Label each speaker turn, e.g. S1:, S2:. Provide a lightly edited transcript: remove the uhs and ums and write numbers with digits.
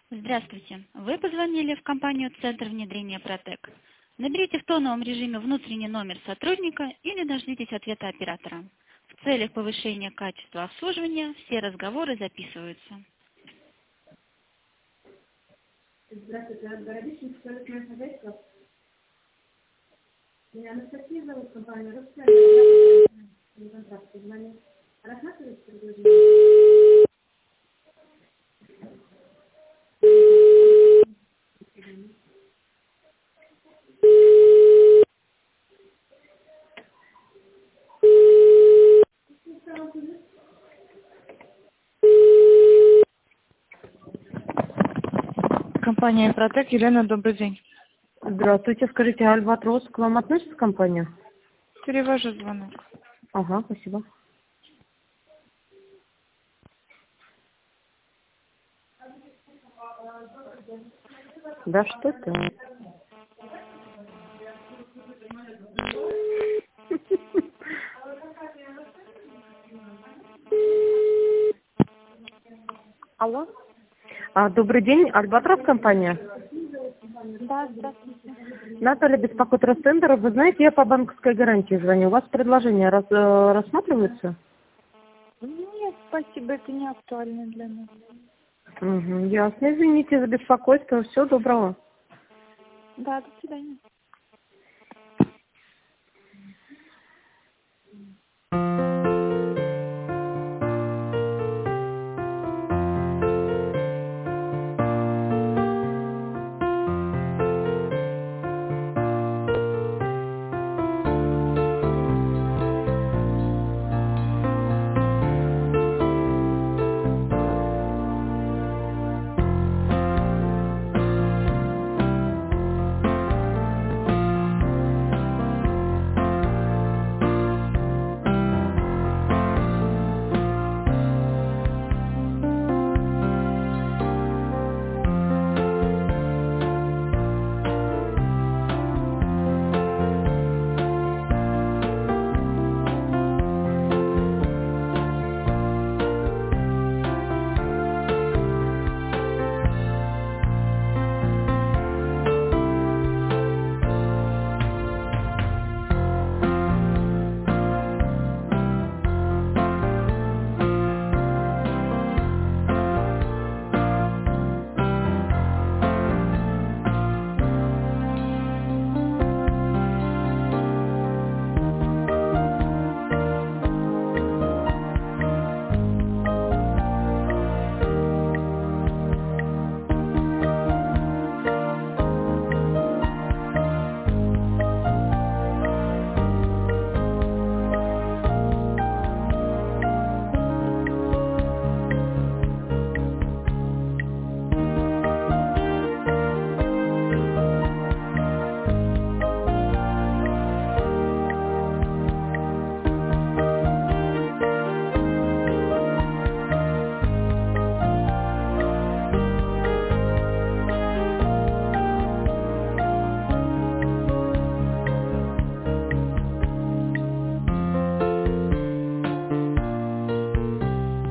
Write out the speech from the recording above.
S1: Здравствуйте. Вы позвонили в компанию «Центр внедрения Протек». Наберите в тоновом режиме внутренний номер сотрудника или дождитесь ответа оператора. В целях повышения качества обслуживания все разговоры записываются.
S2: Здравствуйте, Городищенко, туалетное хозяйство. Меня Анастасия зовут, компания «Русская». На контракт позвоню. Рассматриваете предложение?
S3: Компания «Протек». Елена, добрый день.
S2: Здравствуйте, скажите, Альбатрос к вам относится компания?
S3: Перевожу звонок.
S2: Ага, спасибо. Да что ты?
S3: Алло?
S2: Добрый день, Альбатрос компания.
S3: Да, здравствуйте.
S2: Наталья беспокоит Ростендер. Вы знаете, я по банковской гарантии звоню. У вас предложение рассматривается?
S3: Нет, спасибо, это не актуально для нас.
S2: Угу, ясно. Извините за беспокойство. Всего доброго.
S3: Да, до свидания.